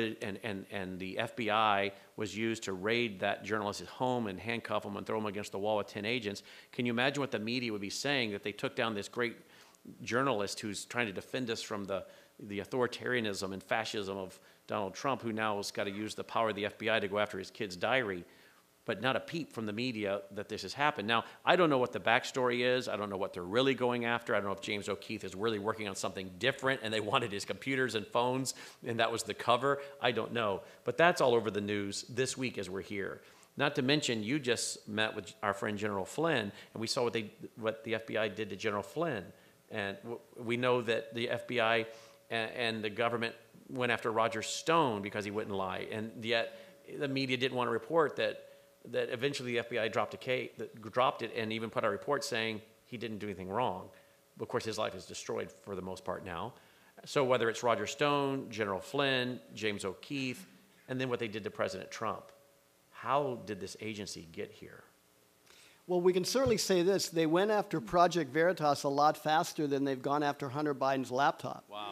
and the FBI was used to raid that journalist's home and handcuff him and throw him against the wall with 10 agents, can you imagine what the media would be saying, that they took down this great journalist who's trying to defend us from the authoritarianism and fascism of Donald Trump, who now has got to use the power of the FBI to go after his kid's diary, but not a peep from the media that this has happened. Now, I don't know what the backstory is. I don't know what they're really going after. I don't know if James O'Keefe is really working on something different and they wanted his computers and phones and that was the cover. I don't know. But that's all over the news this week as we're here. Not to mention, you just met with our friend General Flynn, and we saw what the FBI did to General Flynn. And we know that the FBI and the government went after Roger Stone because he wouldn't lie. And yet the media didn't want to report that eventually the FBI dropped it and even put out a report saying he didn't do anything wrong. Of course, his life is destroyed for the most part now. So whether it's Roger Stone, General Flynn, James O'Keefe, and then what they did to President Trump, how did this agency get here? Well, we can certainly say this. They went after Project Veritas a lot faster than they've gone after Hunter Biden's laptop. Wow.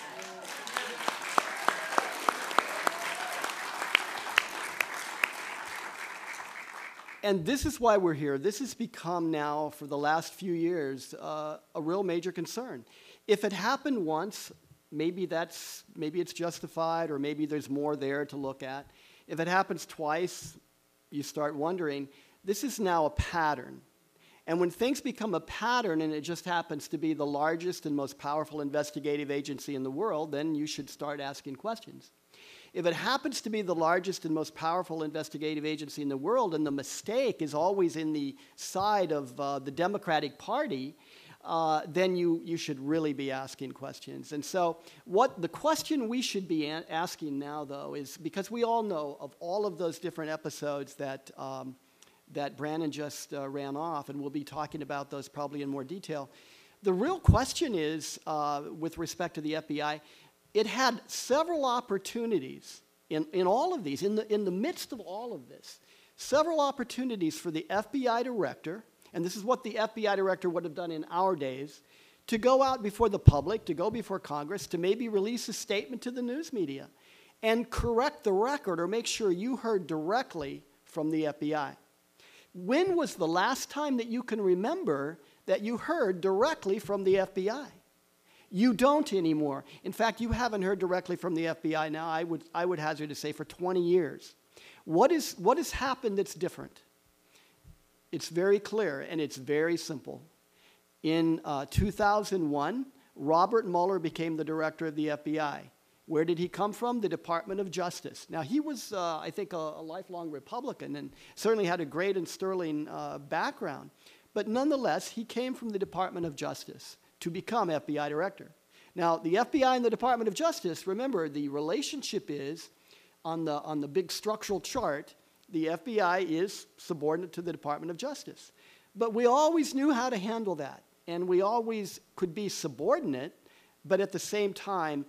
And this is why we're here. This has become now, for the last few years, a real major concern. If it happened once, maybe it's justified, or maybe there's more there to look at. If it happens twice, you start wondering. This is now a pattern. And when things become a pattern and it just happens to be the largest and most powerful investigative agency in the world, then you should start asking questions. If it happens to be the largest and most powerful investigative agency in the world and the mistake is always in the side of the Democratic Party, then you should really be asking questions. And so the question we should be asking now, though, is because we all know of all of those different episodes that Brannon just ran off, and we'll be talking about those probably in more detail. The real question is, with respect to the FBI, it had several opportunities in all of these, in the midst of all of this, several opportunities for the FBI director, and this is what the FBI director would have done in our days, to go out before the public, to go before Congress, to maybe release a statement to the news media and correct the record or make sure you heard directly from the FBI. When was the last time that you can remember that you heard directly from the FBI? You don't anymore. In fact, you haven't heard directly from the FBI now, I would hazard to say, for 20 years. What has happened that's different? It's very clear, and it's very simple. In 2001, Robert Mueller became the director of the FBI. Where did he come from? The Department of Justice. Now, he was, I think, a lifelong Republican and certainly had a great and sterling background. But nonetheless, he came from the Department of Justice to become FBI director. Now, the FBI and the Department of Justice, remember, the relationship is, on the big structural chart, the FBI is subordinate to the Department of Justice. But we always knew how to handle that. And we always could be subordinate, but at the same time,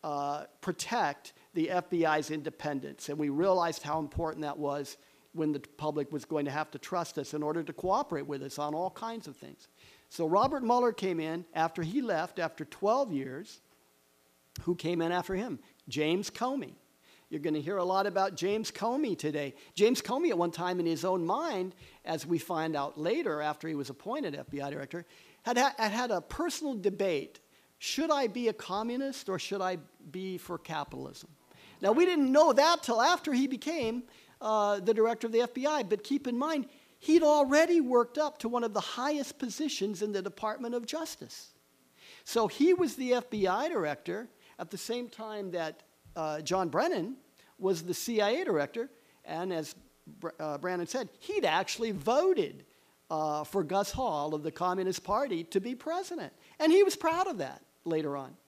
protect the FBI's independence. And we realized how important that was when the public was going to have to trust us in order to cooperate with us on all kinds of things. So Robert Mueller came in after he left, after 12 years. Who came in after him? James Comey. You're going to hear a lot about James Comey today. James Comey at one time in his own mind, as we find out later after he was appointed FBI director, had a personal debate. Should I be a communist or should I be for capitalism? Now, we didn't know that till after he became the director of the FBI, but keep in mind, he'd already worked up to one of the highest positions in the Department of Justice. So he was the FBI director at the same time that John Brennan was the CIA director, and as Brannon said, he'd actually voted for Gus Hall of the Communist Party to be president. And he was proud of that later on.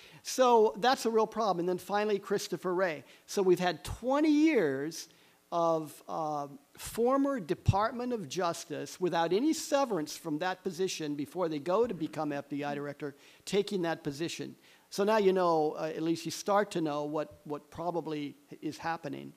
So that's a real problem. And then finally, Christopher Wray. So we've had 20 years of former Department of Justice without any severance from that position before they go to become FBI director, taking that position. So now you know, at least you start to know what probably is happening.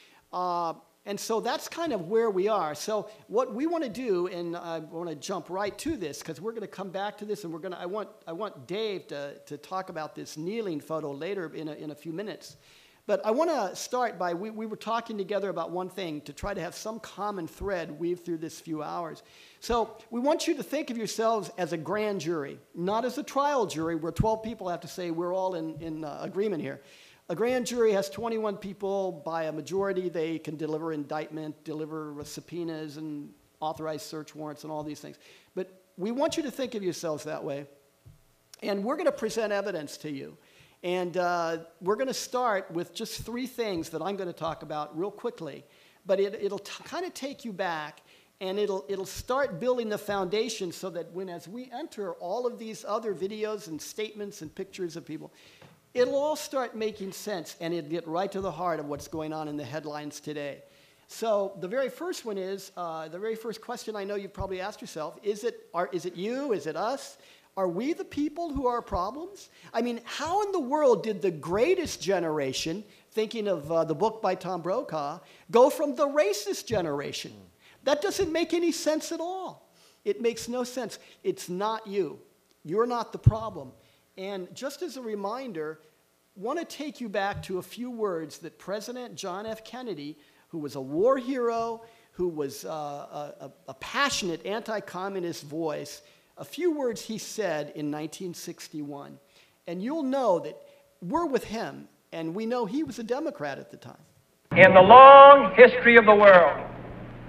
And so that's kind of where we are. So what we want to do, and I want to jump right to this because we're going to come back to this, and I want Dave to talk about this kneeling photo later in a few minutes. But I want to start by, we were talking together about one thing to try to have some common thread weave through this few hours. So we want you to think of yourselves as a grand jury, not as a trial jury where 12 people have to say we're all in agreement here. A grand jury has 21 people. By a majority, they can deliver indictment, deliver subpoenas, and authorize search warrants and all these things. But we want you to think of yourselves that way. And we're going to present evidence to you. And we're going to start with just 3 things that I'm going to talk about real quickly. But it'll kind of take you back, and it'll start building the foundation so that as we enter all of these other videos and statements and pictures of people, it'll all start making sense, and it'll get right to the heart of what's going on in the headlines today. So the very first one is, the very first question I know you've probably asked yourself, is it you? Is it us? Are we the people who are problems? I mean, how in the world did the greatest generation, thinking of the book by Tom Brokaw, go from the racist generation? That doesn't make any sense at all. It makes no sense. It's not you. You're not the problem. And just as a reminder, I want to take you back to a few words that President John F. Kennedy, who was a war hero, who was a passionate anti-communist voice, a few words he said in 1961. And you'll know that we're with him, and we know he was a Democrat at the time. In the long history of the world,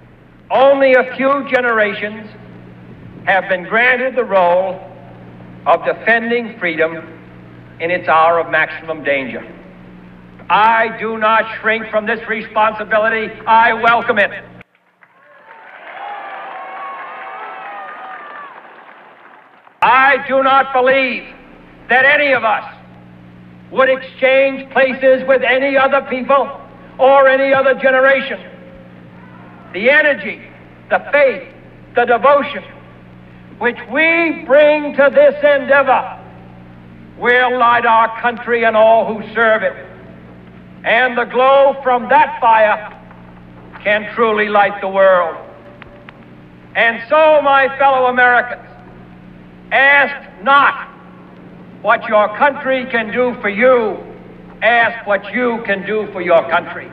only a few generations have been granted the role of defending freedom in its hour of maximum danger. I do not shrink from this responsibility. I welcome it. I do not believe that any of us would exchange places with any other people or any other generation. The energy, the faith, the devotion which we bring to this endeavor will light our country and all who serve it. And the glow from that fire can truly light the world. And so, my fellow Americans, ask not what your country can do for you, ask what you can do for your country.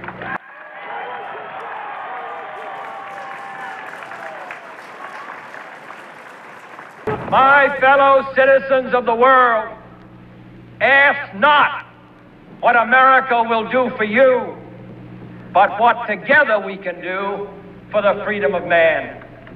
My fellow citizens of the world, ask not what America will do for you, but what together we can do for the freedom of man.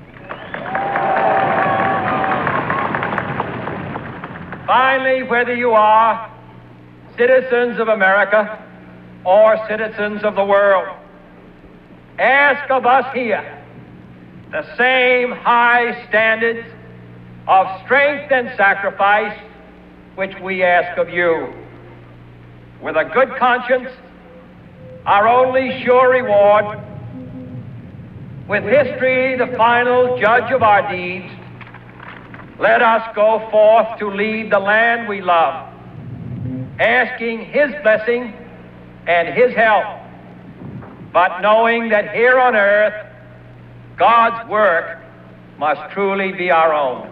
Finally, whether you are citizens of America or citizens of the world, ask of us here the same high standards of strength and sacrifice which we ask of you. With a good conscience, our only sure reward, with history the final judge of our deeds, let us go forth to lead the land we love, asking His blessing and His help, but knowing that here on earth, God's work must truly be our own.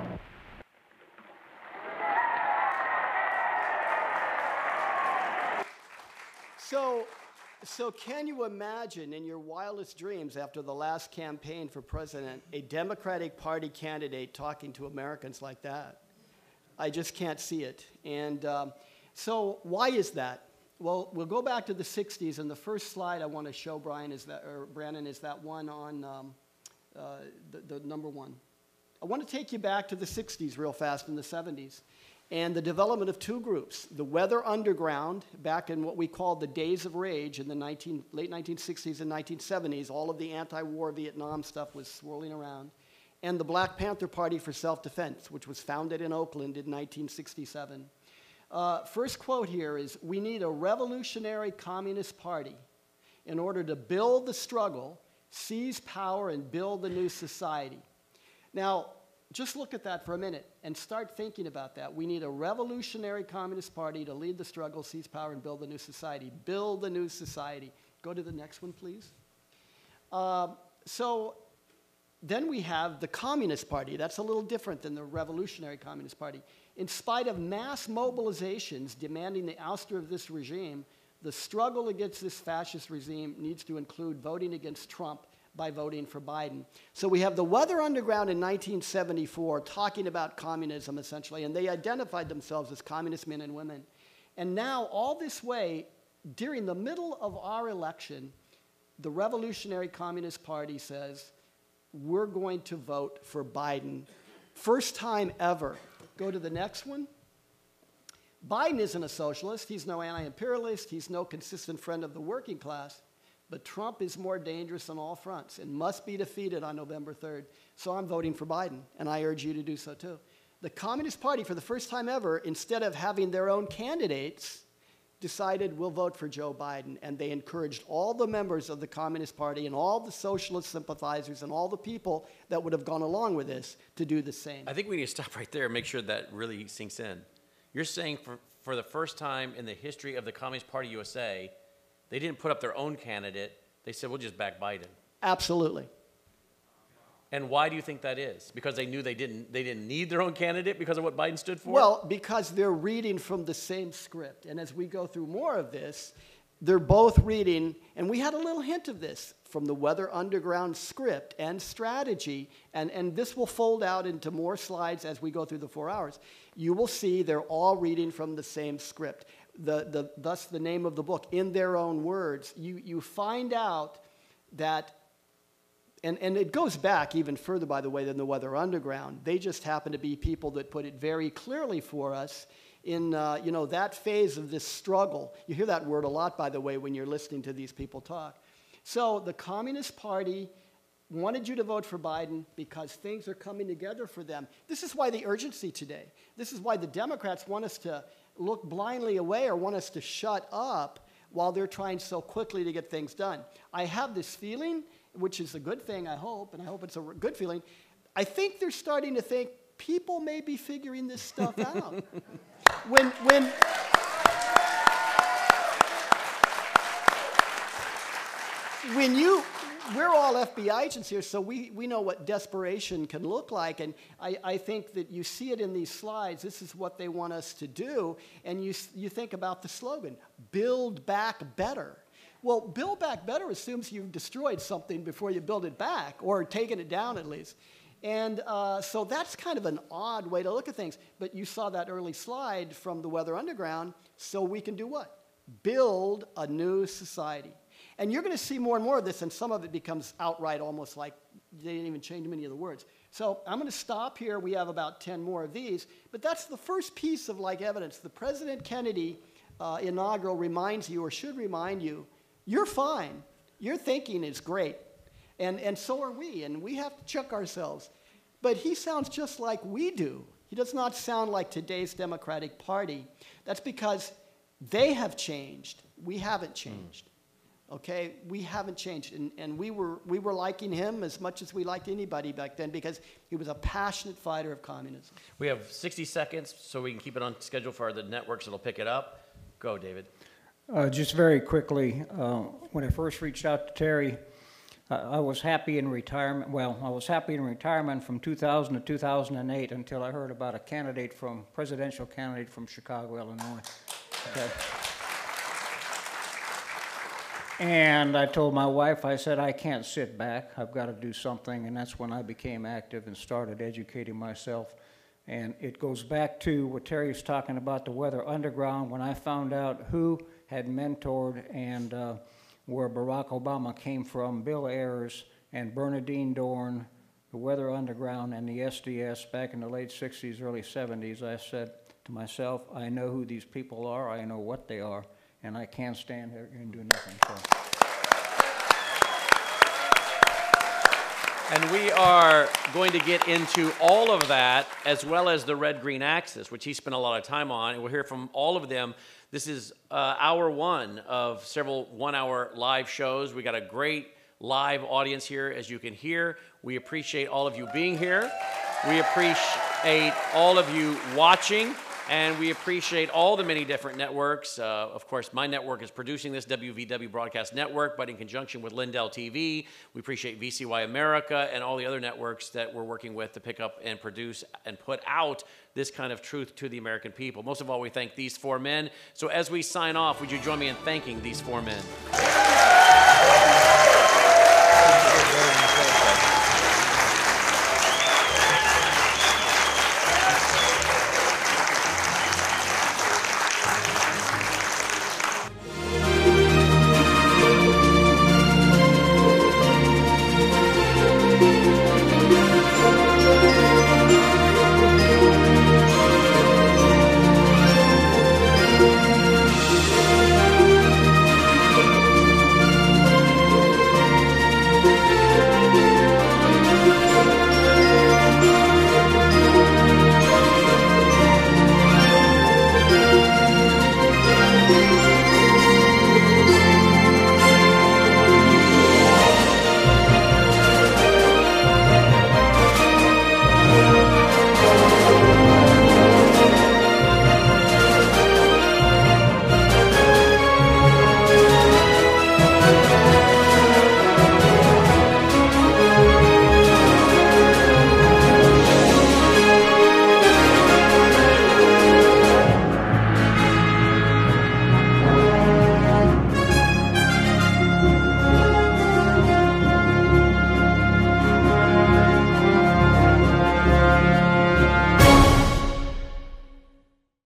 So can you imagine in your wildest dreams after the last campaign for president, a Democratic Party candidate talking to Americans like that? I just can't see it. And so why is that? Well, we'll go back to the 60s, and the first slide I want to show Brandon is that one on the number one. I want to take you back to the 60s real fast, in the 70s. And the development of two groups, the Weather Underground, back in what we called the Days of Rage in the late 1960s and 1970s, all of the anti-war Vietnam stuff was swirling around, and the Black Panther Party for Self-Defense, which was founded in Oakland in 1967. First quote here is, "We need a revolutionary communist party in order to build the struggle, seize power, and build a new society." Now, just look at that for a minute and start thinking about that. We need a revolutionary communist party to lead the struggle, seize power, and build a new society. Build a new society. Go to the next one, please. So then we have the Communist Party. That's a little different than the Revolutionary Communist Party. In spite of mass mobilizations demanding the ouster of this regime, the struggle against this fascist regime needs to include voting against Trump by voting for Biden. So we have the Weather Underground in 1974 talking about communism, essentially, and they identified themselves as communist men and women. And now, all this way, during the middle of our election, the Revolutionary Communist Party says, we're going to vote for Biden. First time ever. Go to the next one. Biden isn't a socialist. He's no anti-imperialist. He's no consistent friend of the working class. But Trump is more dangerous on all fronts and must be defeated on November 3rd. So I'm voting for Biden, and I urge you to do so too. The Communist Party, for the first time ever, instead of having their own candidates, decided we'll vote for Joe Biden. And they encouraged all the members of the Communist Party and all the socialist sympathizers and all the people that would have gone along with this to do the same. I think we need to stop right there and make sure that really sinks in. You're saying for the first time in the history of the Communist Party USA, they didn't put up their own candidate. They said, we'll just back Biden. Absolutely. And why do you think that is? Because they knew they didn't need their own candidate because of what Biden stood for? Well, because they're reading from the same script. And as we go through more of this, they're both reading, and we had a little hint of this from the Weather Underground script and strategy, and this will fold out into more slides as we go through the 4 hours. You will see they're all reading from the same script. Thus the name of the book, In Their Own Words. You find out that And it goes back even further, by the way, than the Weather Underground. They just happen to be people that put it very clearly for us in that phase of this struggle. You hear that word a lot, by the way, when you're listening to these people talk. So the Communist Party wanted you to vote for Biden because things are coming together for them. This is why the urgency today. This is why the Democrats want us to look blindly away or want us to shut up while they're trying so quickly to get things done. I have this feeling, which is a good thing, I hope, and I hope it's a good feeling. I think they're starting to think people may be figuring this stuff out. We're all FBI agents here, so we know what desperation can look like, and I think that you see it in these slides. This is what they want us to do, and you think about the slogan, build back better. Well, build back better assumes you've destroyed something before you build it back, or taken it down at least. And so that's kind of an odd way to look at things. But you saw that early slide from the Weather Underground, so we can do what? Build a new society. And you're going to see more and more of this, and some of it becomes outright almost like they didn't even change many of the words. So I'm going to stop here. We have about 10 more of these. But that's the first piece of evidence. The President Kennedy inaugural reminds you, or should remind you, you're fine. Your thinking is great. And so are we, and we have to check ourselves. But he sounds just like we do. He does not sound like today's Democratic Party. That's because they have changed. We haven't changed. Okay, we haven't changed, and we were liking him as much as we liked anybody back then because he was a passionate fighter of communism. We have 60 seconds, so we can keep it on schedule for the networks that'll pick it up. Go, David. Just very quickly, when I first reached out to Terry, I was happy in retirement. Well, I was happy in retirement from 2000 to 2008 until I heard about a presidential candidate from Chicago, Illinois. Okay. And I told my wife, I said, I can't sit back. I've got to do something. And that's when I became active and started educating myself. And it goes back to what Terry was talking about, the Weather Underground. When I found out who had mentored and where Barack Obama came from, Bill Ayers and Bernardine Dohrn, the Weather Underground and the SDS back in the late 60s, early 70s, I said to myself, I know who these people are. I know what they are. And I can't stand here and do nothing. So. And we are going to get into all of that, as well as the red-green axis, which he spent a lot of time on, and we'll hear from all of them. This is hour one of several one-hour live shows. We got a great live audience here, as you can hear. We appreciate all of you being here. We appreciate all of you watching. And we appreciate all the many different networks. Of course, my network is producing this, WVW Broadcast Network, but in conjunction with Lindell TV. We appreciate VCY America and all the other networks that we're working with to pick up and produce and put out this kind of truth to the American people. Most of all, we thank these four men. So as we sign off, would you join me in thanking these four men?